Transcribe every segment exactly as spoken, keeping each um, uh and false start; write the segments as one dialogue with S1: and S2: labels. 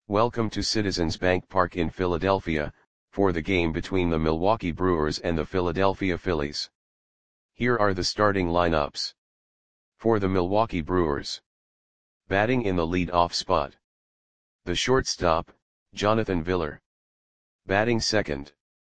S1: Welcome to Citizens Bank Park in Philadelphia, for the game between the Milwaukee Brewers and the Philadelphia Phillies. Here are the starting lineups. For the Milwaukee Brewers. Batting in the lead-off spot. The shortstop, Jonathan Villar. Batting second.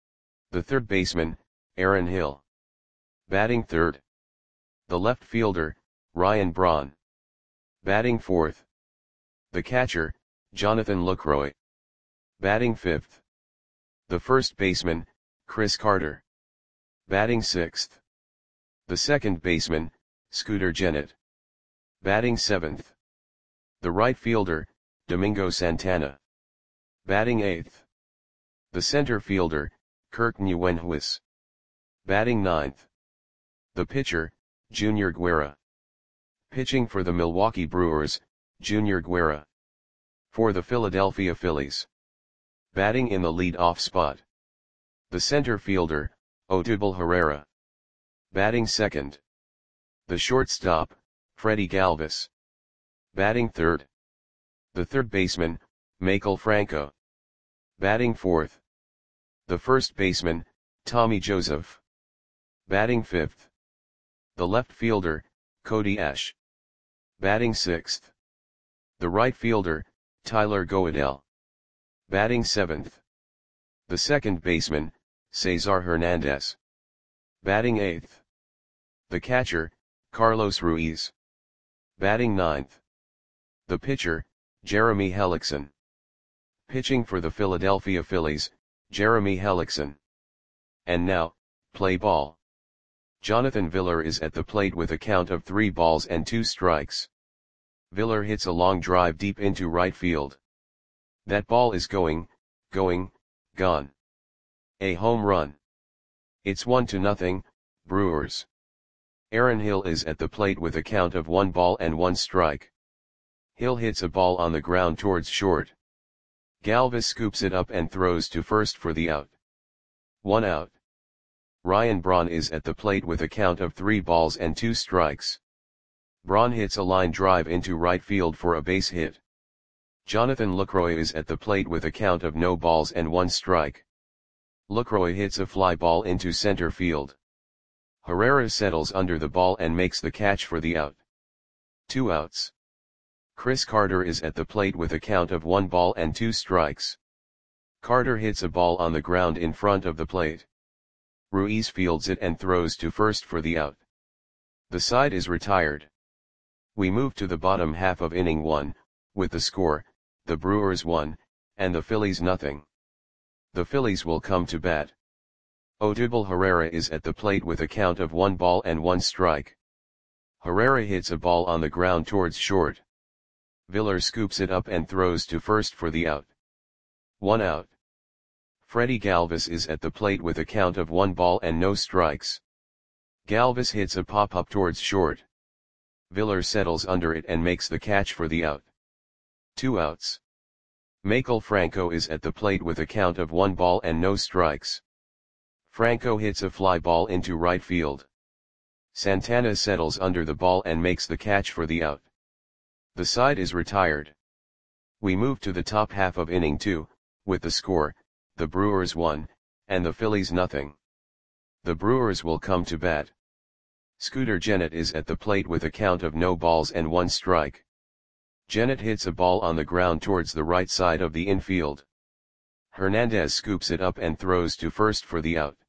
S1: The third baseman, Aaron Hill. Batting third. The left fielder, Ryan Braun. Batting fourth. The catcher, Jonathan Lucroy. Batting fifth. The first baseman, Chris Carter. Batting sixth. The second baseman, Scooter Gennett. Batting seventh. The right fielder, Domingo Santana. Batting eighth. The center fielder, Kirk Nieuwenhuis. Batting ninth. The pitcher, Junior Guerra. Pitching for the Milwaukee Brewers, Junior Guerra. For the Philadelphia Phillies. Batting in the lead-off spot. The center fielder, Odubel Herrera. Batting second. The shortstop, Freddie Galvis. Batting third. The third baseman, Maikel Franco. Batting fourth. The first baseman, Tommy Joseph. Batting fifth. The left fielder, Cody Ash. Batting sixth. The right fielder, Tyler Goedel. Batting seventh. The second baseman, Cesar Hernandez. Batting eighth. The catcher, Carlos Ruiz. Batting ninth. The pitcher, Jeremy Hellickson. Pitching for the Philadelphia Phillies, Jeremy Hellickson. And now, play ball. Jonathan Villar is at the plate with a count of three balls and two strikes. Villar hits a long drive deep into right field. That ball is going, going, gone. A home run. It's one to nothing, Brewers. Aaron Hill is at the plate with a count of one ball and one strike. Hill hits a ball on the ground towards short. Galvis scoops it up and throws to first for the out. One out. Ryan Braun is at the plate with a count of three balls and two strikes. Braun hits a line drive into right field for a base hit. Jonathan Lucroy is at the plate with a count of no balls and one strike. Lucroy hits a fly ball into center field. Herrera settles under the ball and makes the catch for the out. Two outs. Chris Carter is at the plate with a count of one ball and two strikes. Carter hits a ball on the ground in front of the plate. Ruiz fields it and throws to first for the out. The side is retired. We move to the bottom half of inning one, with the score, the Brewers one, and the Phillies nothing. The Phillies will come to bat. Odubel Herrera is at the plate with a count of one ball and one strike. Herrera hits a ball on the ground towards short. Villar scoops it up and throws to first for the out. One out. Freddie Galvis is at the plate with a count of one ball and no strikes. Galvis hits a pop-up towards short. Villar settles under it and makes the catch for the out. Two outs. Maikel Franco is at the plate with a count of one ball and no strikes. Franco hits a fly ball into right field. Santana settles under the ball and makes the catch for the out. The side is retired. We move to the top half of inning two, with the score, the Brewers one, and the Phillies nothing. The Brewers will come to bat. Scooter Gennett is at the plate with a count of no balls and one strike. Gennett hits a ball on the ground towards the right side of the infield. Hernandez scoops it up and throws to first for the out.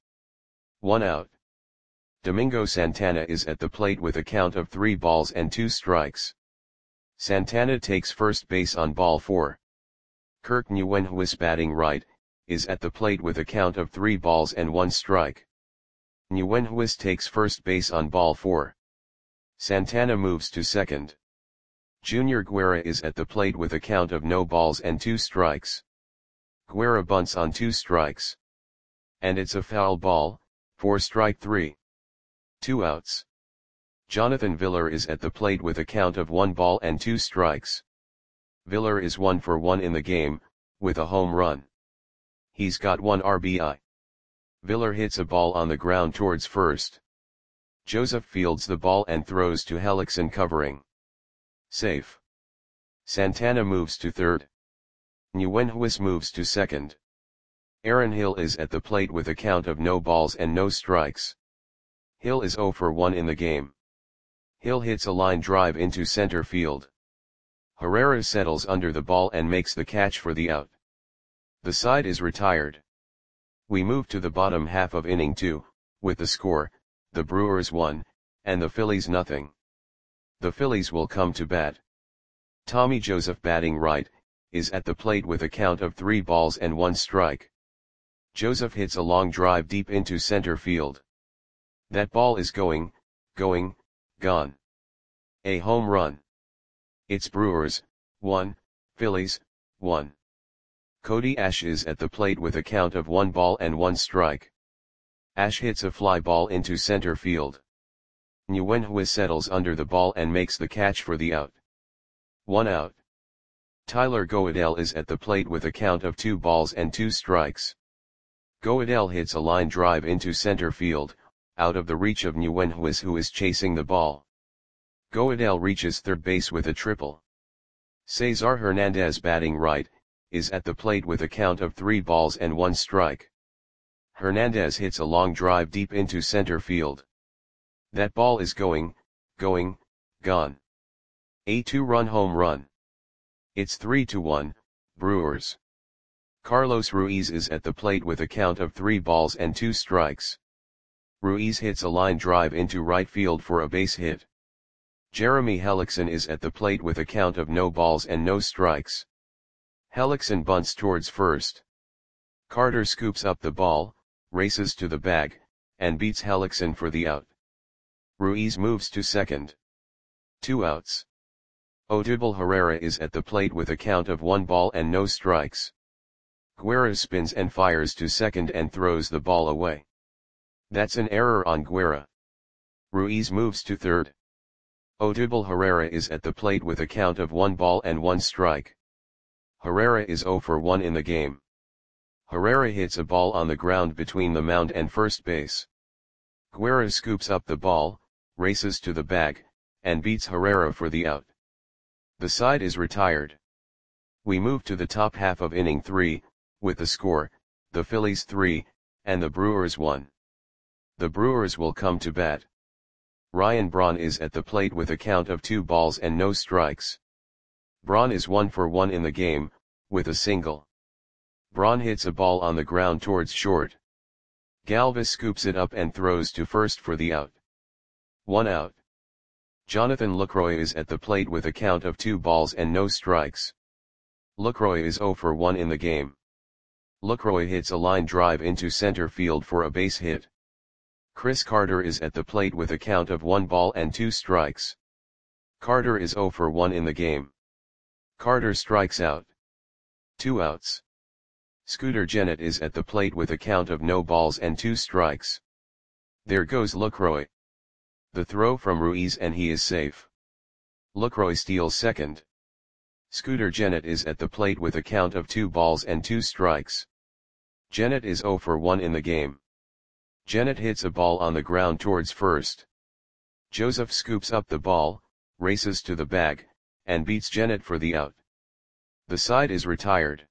S1: One out. Domingo Santana is at the plate with a count of three balls and two strikes. Santana takes first base on ball four. Kirk Nieuwenhuis, batting right, is at the plate with a count of three balls and one strike. Nieuwenhuis takes first base on ball four. Santana moves to second. Junior Guerra is at the plate with a count of no balls and two strikes. Guerra bunts on two strikes. And it's a foul ball, for strike three. Two outs. Jonathan Villar is at the plate with a count of one ball and two strikes. Villar is one for one in the game, with a home run. He's got one R B I. Villar hits a ball on the ground towards first. Joseph fields the ball and throws to Hellickson covering. Safe. Santana moves to third. Nguyenhuis moves to second. Aaron Hill is at the plate with a count of no balls and no strikes. Hill is zero for one in the game. Hill hits a line drive into center field. Herrera settles under the ball and makes the catch for the out. The side is retired. We move to the bottom half of inning two, with the score, the Brewers one, and the Phillies nothing. The Phillies will come to bat. Tommy Joseph, batting right, is at the plate with a count of three balls and one strike. Joseph hits a long drive deep into center field. That ball is going, going, gone. A home run. It's Brewers, one, Phillies, one. Cody Ash is at the plate with a count of one ball and one strike. Ash hits a fly ball into center field. Nguyenhuis settles under the ball and makes the catch for the out. One out. Tyler Goedel is at the plate with a count of two balls and two strikes. Goedel hits a line drive into center field, out of the reach of Nguyenhuis, who is chasing the ball. Goedel reaches third base with a triple. Cesar Hernandez, batting right, is at the plate with a count of three balls and one strike. Hernandez hits a long drive deep into center field. That ball is going, going, gone. A two-run home run. It's three to one, Brewers. Carlos Ruiz is at the plate with a count of three balls and two strikes. Ruiz hits a line drive into right field for a base hit. Jeremy Hellickson is at the plate with a count of no balls and no strikes. Hellickson bunts towards first. Carter scoops up the ball, races to the bag, and beats Hellickson for the out. Ruiz moves to second. Two outs. Odubel Herrera is at the plate with a count of one ball and no strikes. Guerra spins and fires to second and throws the ball away. That's an error on Guerra. Ruiz moves to third. Odubel Herrera is at the plate with a count of one ball and one strike. Herrera is zero for one in the game. Herrera hits a ball on the ground between the mound and first base. Guerra scoops up the ball, races to the bag, and beats Herrera for the out. The side is retired. We move to the top half of inning three, with the score, the Phillies three, and the Brewers one. The Brewers will come to bat. Ryan Braun is at the plate with a count of two balls and no strikes. Braun is one for one in the game, with a single. Braun hits a ball on the ground towards short. Galvis scoops it up and throws to first for the out. One out. Jonathan Lucroy is at the plate with a count of two balls and no strikes. Lucroy is zero for one in the game. Lucroy hits a line drive into center field for a base hit. Chris Carter is at the plate with a count of one ball and two strikes. Carter is zero for one in the game. Carter strikes out. Two outs. Scooter Gennett is at the plate with a count of no balls and two strikes. There goes Lucroy. The throw from Ruiz and he is safe. Lucroy steals second. Scooter Gennett is at the plate with a count of two balls and two strikes. Gennett is zero for one in the game. Gennett hits a ball on the ground towards first. Joseph scoops up the ball, races to the bag, and beats Gennett for the out. The side is retired.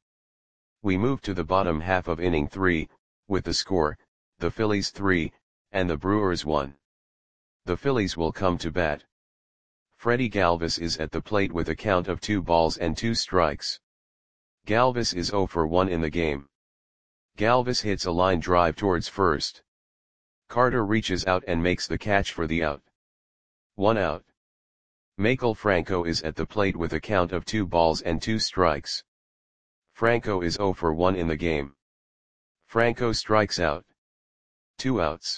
S1: We move to the bottom half of inning three, with the score, the Phillies three, and the Brewers one. The Phillies will come to bat. Freddie Galvis is at the plate with a count of two balls and two strikes. Galvis is zero for one in the game. Galvis hits a line drive towards first. Carter reaches out and makes the catch for the out. One out. Maikel Franco is at the plate with a count of two balls and two strikes. Franco is zero for one in the game. Franco strikes out. Two outs.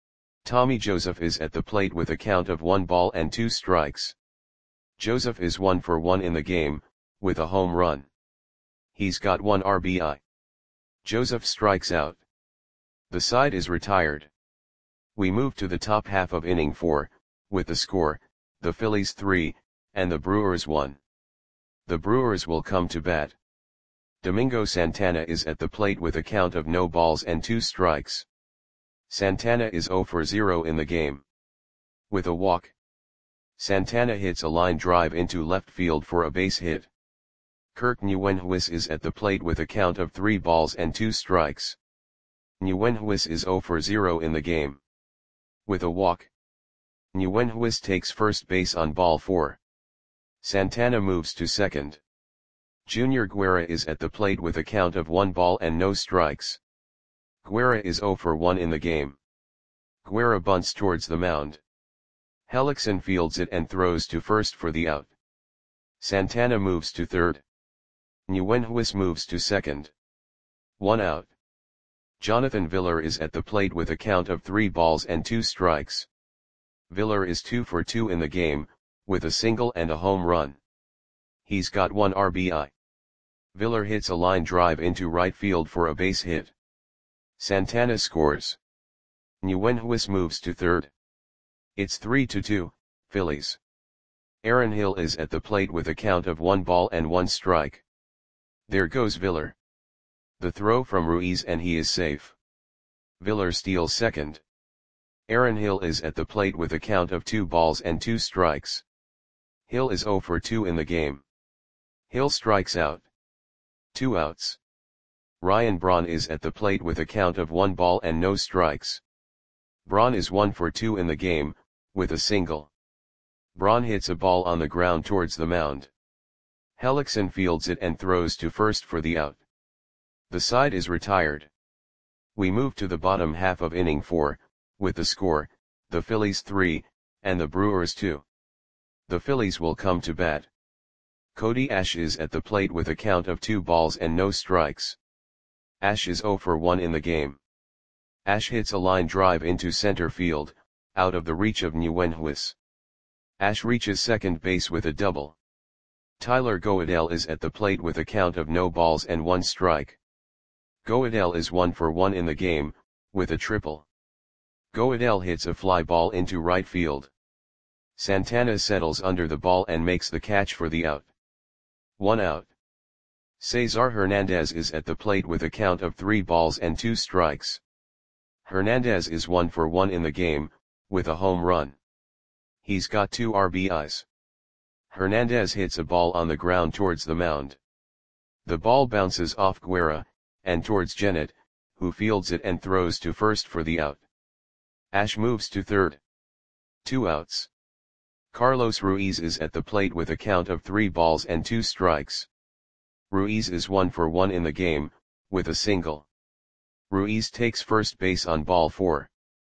S1: Tommy Joseph is at the plate with a count of one ball and two strikes. Joseph is one for one in the game, with a home run. He's got one R B I. Joseph strikes out. The side is retired. We move to the top half of inning four, with the score, the Phillies three, and the Brewers one. The Brewers will come to bat. Domingo Santana is at the plate with a count of no balls and two strikes. Santana is zero for zero in the game. With a walk. Santana hits a line drive into left field for a base hit. Kirk Nguyenhuis is at the plate with a count of three balls and two strikes. Nguyenhuis is zero for zero in the game. With a walk, Nguyenhuis takes first base on ball four. Santana moves to second. Junior Guerra is at the plate with a count of one ball and no strikes. Guerra is zero for one in the game. Guerra bunts towards the mound. Hellickson fields it and throws to first for the out. Santana moves to third. Nguyenhuis moves to second. One out. Jonathan Villar is at the plate with a count of three balls and two strikes. Villar is two for two in the game, with a single and a home run. He's got one R B I. Villar hits a line drive into right field for a base hit. Santana scores. Nguyenhuis moves to third. It's three to two, Phillies. Aaron Hill is at the plate with a count of one ball and one strike. There goes Villar. The throw from Ruiz and he is safe. Villar steals second. Aaron Hill is at the plate with a count of two balls and two strikes. Hill is zero for two in the game. Hill strikes out. Two outs. Ryan Braun is at the plate with a count of one ball and no strikes. Braun is one for two in the game, with a single. Braun hits a ball on the ground towards the mound. Hellickson fields it and throws to first for the out. The side is retired. We move to the bottom half of inning four, with the score, the Phillies three, and the Brewers two. The Phillies will come to bat. Cody Ash is at the plate with a count of two balls and no strikes. Ash is zero for one in the game. Ash hits a line drive into center field, out of the reach of Nguyenhuis. Ash reaches second base with a double. Tyler Goedel is at the plate with a count of no balls and one strike. Goedel is one for one in the game, with a triple. Goedel hits a fly ball into right field. Santana settles under the ball and makes the catch for the out. One out. Cesar Hernandez is at the plate with a count of three balls and two strikes. Hernandez is one for one in the game, with a home run. He's got two R B Is. Hernandez hits a ball on the ground towards the mound. The ball bounces off Guerra, and towards Gennett, who fields it and throws to first for the out. Ash moves to third. Two outs. Carlos Ruiz is at the plate with a count of three balls and two strikes. Ruiz is one for one in the game, with a single. Ruiz takes first base on ball four.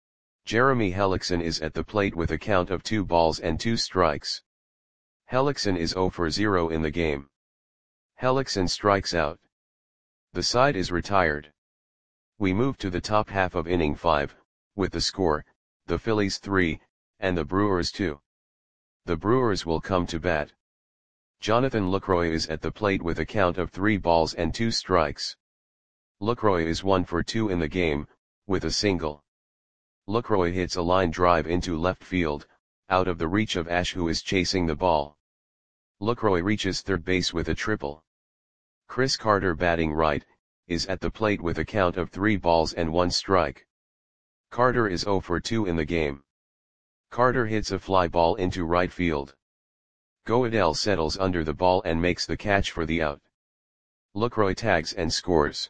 S1: Jeremy Hellickson is at the plate with a count of two balls and two strikes. Hellickson is zero for zero in the game. Hellickson strikes out. The side is retired. We move to the top half of inning five, with the score, the Phillies three, and the Brewers two. The Brewers will come to bat. Jonathan Lucroy is at the plate with a count of three balls and two strikes. Lucroy is one for two in the game, with a single. Lucroy hits a line drive into left field, out of the reach of Ash who is chasing the ball. Lucroy reaches third base with a triple. Chris Carter, batting right, is at the plate with a count of three balls and one strike. Carter is zero for two in the game. Carter hits a fly ball into right field. Goedel settles under the ball and makes the catch for the out. Lucroy tags and scores.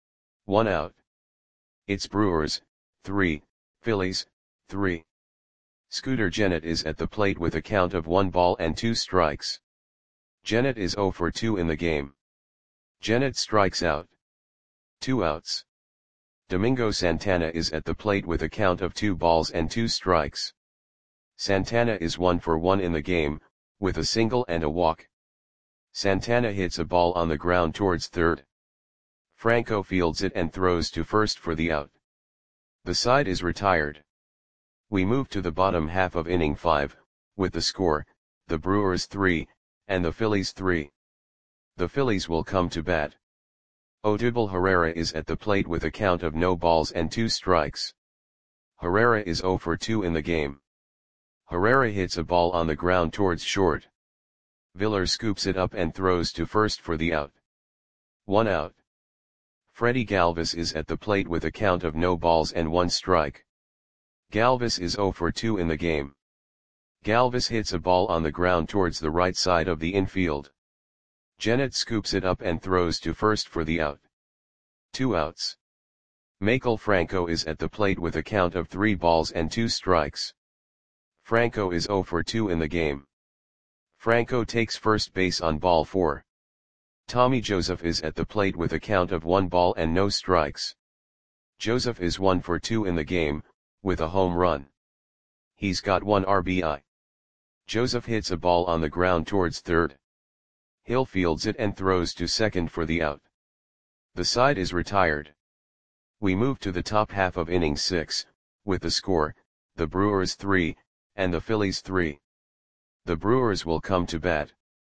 S1: One out. It's Brewers, three, Phillies, three. Scooter Gennett is at the plate with a count of one ball and two strikes. Gennett is zero for two in the game. Gennett strikes out. Two outs. Domingo Santana is at the plate with a count of two balls and two strikes. Santana is one for one in the game, with a single and a walk. Santana hits a ball on the ground towards third. Franco fields it and throws to first for the out. The side is retired. We move to the bottom half of inning five, with the score, the Brewers three, and the Phillies three. The Phillies will come to bat. Odubel Herrera is at the plate with a count of no balls and two strikes. Herrera is zero for two in the game. Herrera hits a ball on the ground towards short. Villar scoops it up and throws to first for the out. One out. Freddie Galvis is at the plate with a count of no balls and one strike. Galvis is zero for two in the game. Galvis hits a ball on the ground towards the right side of the infield. Jennett scoops it up and throws to first for the out. Two outs. Maikel Franco is at the plate with a count of three balls and two strikes. Franco is oh for two in the game. Franco takes first base on ball four. Tommy Joseph is at the plate with a count of one ball and no strikes. Joseph is one for two in the game, with a home run. He's got one R B I. Joseph hits a ball on the ground towards third. Hill fields it and throws to second for the out. The side is retired. We move to the top half of inning six, with the score, the Brewers three, and the Phillies three. The Brewers will come to bat.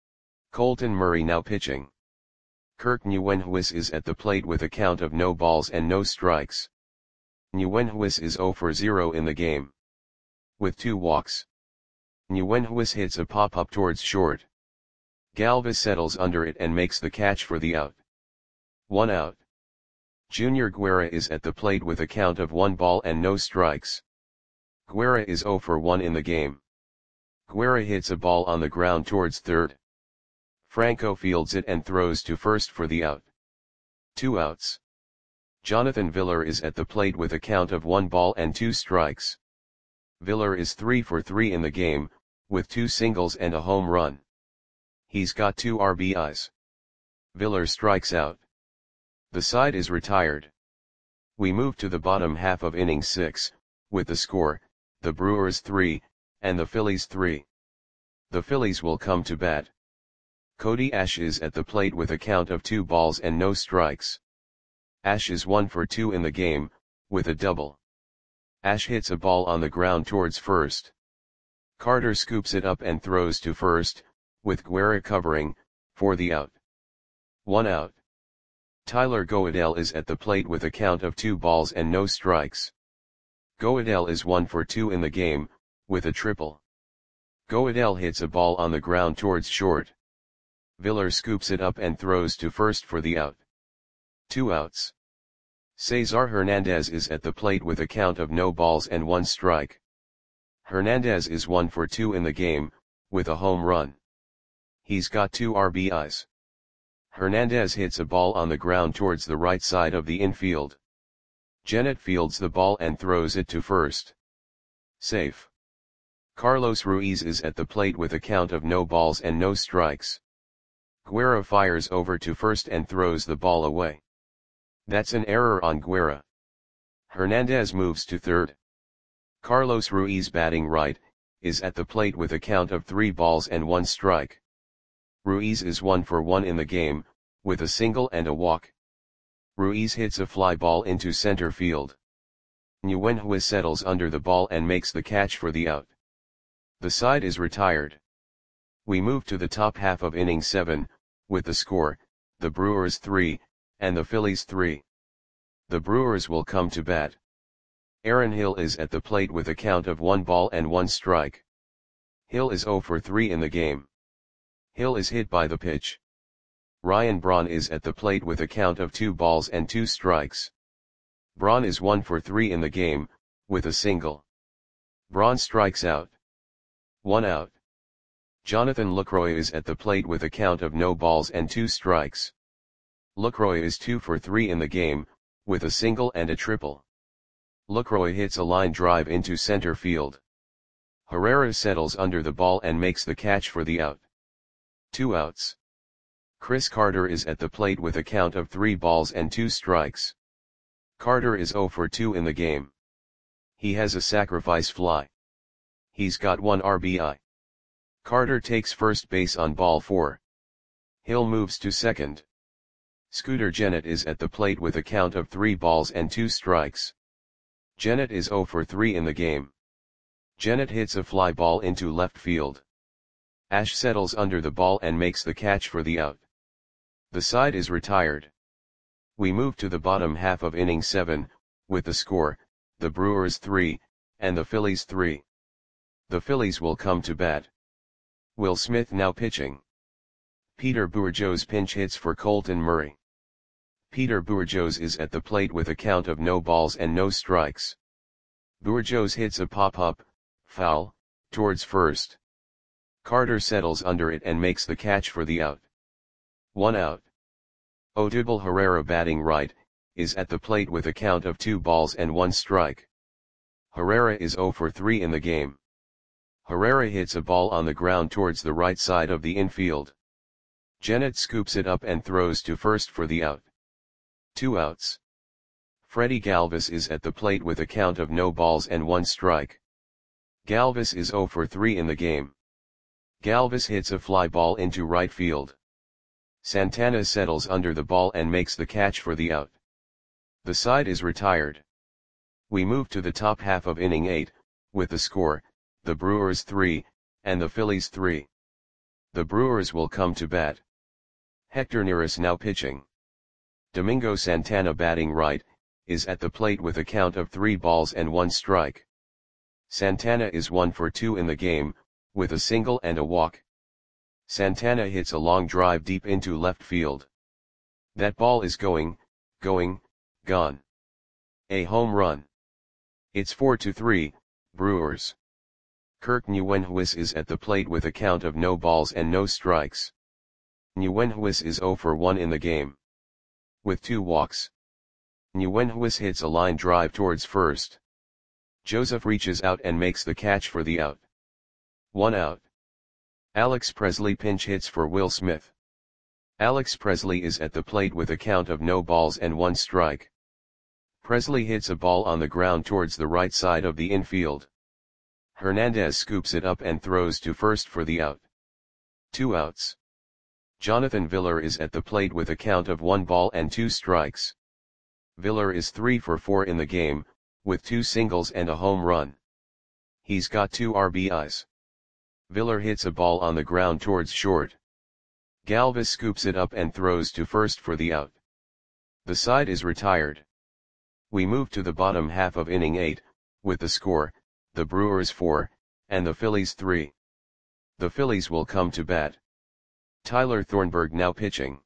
S1: Colton Murray now pitching. Kirk Nguyenhuis is at the plate with a count of no balls and no strikes. Nguyenhuis is oh for zero in the game. With two walks. Nguyenhuis hits a pop-up towards short. Galvis settles under it and makes the catch for the out. One out. Junior Guerra is at the plate with a count of one ball and no strikes. Guerra is oh for one in the game. Guerra hits a ball on the ground towards third. Franco fields it and throws to first for the out. Two outs. Jonathan Villar is at the plate with a count of one ball and two strikes. Villar is three for three in the game, with two singles and a home run. He's got two R B Is. Villar strikes out. The side is retired. We move to the bottom half of inning six, with the score, the Brewers three, and the Phillies three. The Phillies will come to bat. Cody Ash is at the plate with a count of two balls and no strikes. Ash is one for two in the game, with a double. Ash hits a ball on the ground towards first. Carter scoops it up and throws to first, with Guerra covering, for the out. One out. Tyler Goedel is at the plate with a count of two balls and no strikes. Goedel is one for two in the game, with a triple. Goedel hits a ball on the ground towards short. Villar scoops it up and throws to first for the out. Two outs. Cesar Hernandez is at the plate with a count of no balls and one strike. Hernandez is one for two in the game, with a home run. He's got two R B Is. Hernandez hits a ball on the ground towards the right side of the infield. Jennett fields the ball and throws it to first. Safe. Carlos Ruiz is at the plate with a count of no balls and no strikes. Guerra fires over to first and throws the ball away. That's an error on Guerra. Hernandez moves to third. Carlos Ruiz, batting right, is at the plate with a count of three balls and one strike. Ruiz is one for one in the game, with a single and a walk. Ruiz hits a fly ball into center field. Nguyenhuis settles under the ball and makes the catch for the out. The side is retired. We move to the top half of inning seven, with the score, the Brewers three, and the Phillies three. The Brewers will come to bat. Aaron Hill is at the plate with a count of one ball and one strike. Hill is oh for three in the game. Hill is hit by the pitch. Ryan Braun is at the plate with a count of two balls and two strikes. Braun is one for three in the game, with a single. Braun strikes out. One out. Jonathan Lucroy is at the plate with a count of no balls and two strikes. Lucroy is two for three in the game, with a single and a triple. Lucroy hits a line drive into center field. Herrera settles under the ball and makes the catch for the out. Two outs. Chris Carter is at the plate with a count of three balls and two strikes. Carter is oh for two in the game. He has a sacrifice fly. He's got one R B I. Carter takes first base on ball four. Hill moves to second. Scooter Jennett is at the plate with a count of three balls and two strikes. Jennett is oh for three in the game. Jennett hits a fly ball into left field. Ash settles under the ball and makes the catch for the out. The side is retired. We move to the bottom half of inning seven, with the score, the Brewers three, and the Phillies three. The Phillies will come to bat. Will Smith now pitching. Peter Bourjos pinch hits for Colton Murray. Peter Bourjos is at the plate with a count of no balls and no strikes. Bourjos hits a pop-up, foul, towards first. Carter settles under it and makes the catch for the out. One out. Odubel Herrera batting right, is at the plate with a count of two balls and one strike. Herrera is zero for three in the game. Herrera hits a ball on the ground towards the right side of the infield. Gennett scoops it up and throws to first for the out. Two outs. Freddie Galvis is at the plate with a count of no balls and one strike. Galvis is zero for three in the game. Galvis hits a fly ball into right field. Santana settles under the ball and makes the catch for the out. The side is retired. We move to the top half of inning eight, with the score, the Brewers three, and the Phillies three. The Brewers will come to bat. Hector Neris now pitching. Domingo Santana batting right, is at the plate with a count of three balls and one strike. Santana is one for two in the game, with a single and a walk. Santana hits a long drive deep into left field. That ball is going, going, gone. A home run. It's four to three, Brewers. Kirk Nguyenhuis is at the plate with a count of no balls and no strikes. Nguyenhuis is zero for one in the game. With two walks. Nguyenhuis hits a line drive towards first. Joseph reaches out and makes the catch for the out. One out. Alex Presley pinch hits for Will Smith. Alex Presley is at the plate with a count of no balls and one strike. Presley hits a ball on the ground towards the right side of the infield. Hernandez scoops it up and throws to first for the out. Two outs. Jonathan Villar is at the plate with a count of one ball and two strikes. Villar is three for four in the game, with two singles and a home run. He's got two R B Is. Villar hits a ball on the ground towards short. Galvis scoops it up and throws to first for the out. The side is retired. We move to the bottom half of inning eight, with the score, the Brewers four, and the Phillies three. The Phillies will come to bat. Tyler Thornburg now pitching.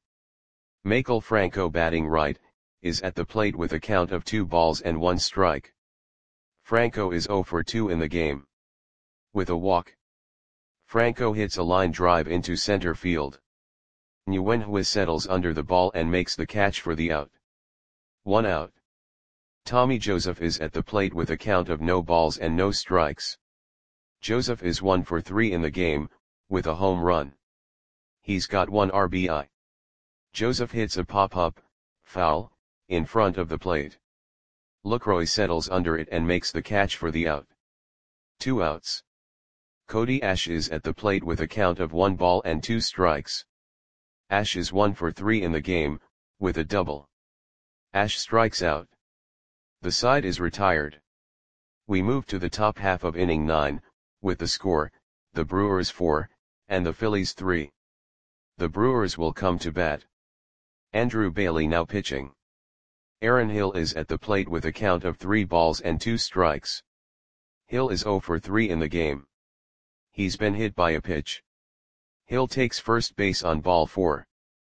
S1: Maikel Franco batting right, is at the plate with a count of two balls and one strike. Franco is zero for two in the game. With a walk. Franco hits a line drive into center field. Nguyenhuis settles under the ball and makes the catch for the out. One out. Tommy Joseph is at the plate with a count of no balls and no strikes. Joseph is one for three in the game, with a home run. He's got one R B I. Joseph hits a pop-up, foul, in front of the plate. Lucroy settles under it and makes the catch for the out. Two outs. Cody Ash is at the plate with a count of one ball and two strikes. Ash is one for three in the game, with a double. Ash strikes out. The side is retired. We move to the top half of inning nine, with the score, the Brewers four, and the Phillies three. The Brewers will come to bat. Andrew Bailey now pitching. Aaron Hill is at the plate with a count of three balls and two strikes. Hill is zero for three in the game. He's been hit by a pitch. Hill takes first base on ball four.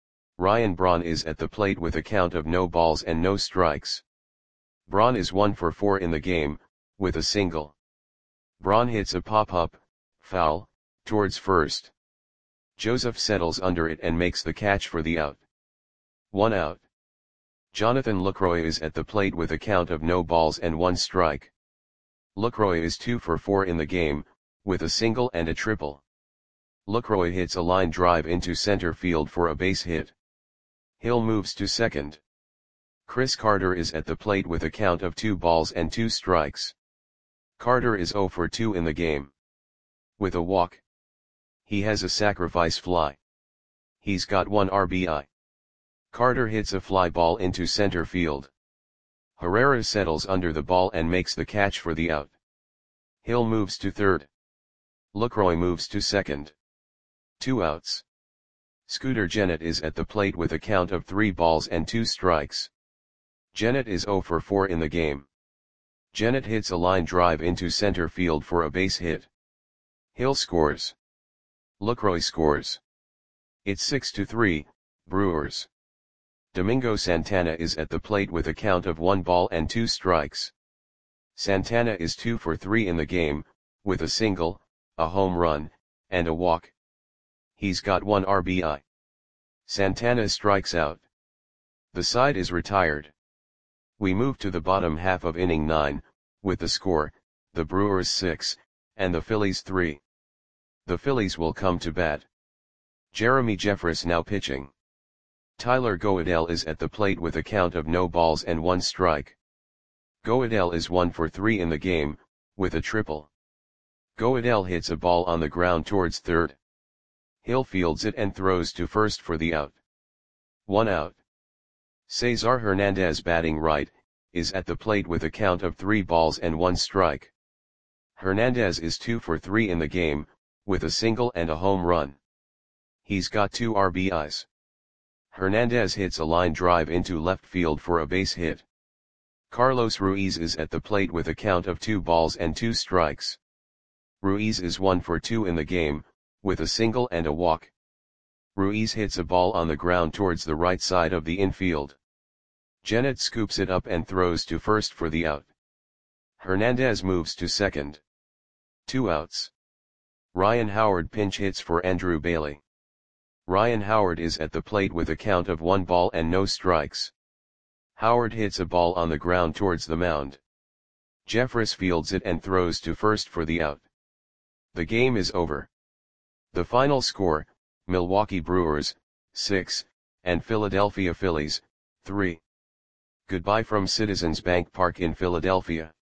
S1: Ryan Braun is at the plate with a count of no balls and no strikes. Braun is one for four in the game, with a single. Braun hits a pop-up, foul, towards first. Joseph settles under it and makes the catch for the out. One out. Jonathan Lucroy is at the plate with a count of no balls and one strike. Lucroy is two for four in the game, with a single and a triple. Lucroy hits a line drive into center field for a base hit. Hill moves to second. Chris Carter is at the plate with a count of two balls and two strikes. Carter is zero for two in the game. With a walk. He has a sacrifice fly. He's got one R B I. Carter hits a fly ball into center field. Herrera settles under the ball and makes the catch for the out. Hill moves to third. Lucroy moves to second. Two outs. Scooter Gennett is at the plate with a count of three balls and two strikes. Gennett is zero for four in the game. Gennett hits a line drive into center field for a base hit. Hill scores. Lucroy scores. It's six to three, Brewers. Domingo Santana is at the plate with a count of one ball and two strikes. Santana is two for three in the game, with a single, a home run, and a walk. He's got one R B I. Santana strikes out. The side is retired. We move to the bottom half of inning nine, with the score, the Brewers six, and the Phillies three. The Phillies will come to bat. Jeremy Jeffress now pitching. Tyler Goeddel is at the plate with a count of no balls and one strike. Goeddel is one for three in the game, with a triple. Goeddel hits a ball on the ground towards third. Hill fields it and throws to first for the out. One out. Cesar Hernandez, batting right, is at the plate with a count of three balls and one strike. Hernandez is two for three in the game, with a single and a home run. He's got two R B Is. Hernandez hits a line drive into left field for a base hit. Carlos Ruiz is at the plate with a count of two balls and two strikes. Ruiz is one for two in the game, with a single and a walk. Ruiz hits a ball on the ground towards the right side of the infield. Gennett scoops it up and throws to first for the out. Hernandez moves to second. Two outs. Ryan Howard pinch hits for Andrew Bailey. Ryan Howard is at the plate with a count of one ball and no strikes. Howard hits a ball on the ground towards the mound. Jeffress fields it and throws to first for the out. The game is over. The final score, Milwaukee Brewers, six, and Philadelphia Phillies, three. Goodbye from Citizens Bank Park in Philadelphia.